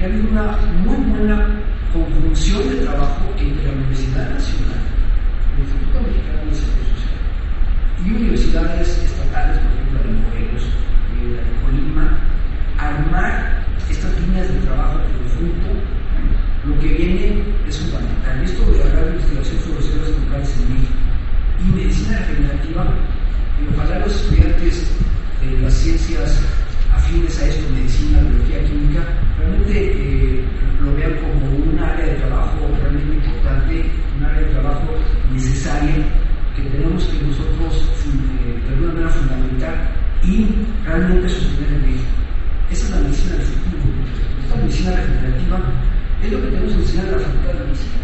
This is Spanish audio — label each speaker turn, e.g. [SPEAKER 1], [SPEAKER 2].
[SPEAKER 1] que ha habido una muy buena conjunción de trabajo entre la Universidad Nacional, el Instituto Mexicano de Desarrollo Social y universidades estatales, por ejemplo, la de Morelos, la de Colima, armar estas líneas de trabajo conjunto. Lo que viene es fundamental. Esto de hablar de investigación sobre los sistemas locales en México y medicina regenerativa, ojalá los estudiantes de las ciencias afines a esto, medicina, biología, química, realmente lo vean como un área de trabajo realmente importante, un área de trabajo necesaria que tenemos que nosotros de alguna manera fundamentar y realmente sostener en México. Esa es la medicina del futuro. Esta medicina regenerativa es lo que tenemos que enseñar en la Facultad de Medicina.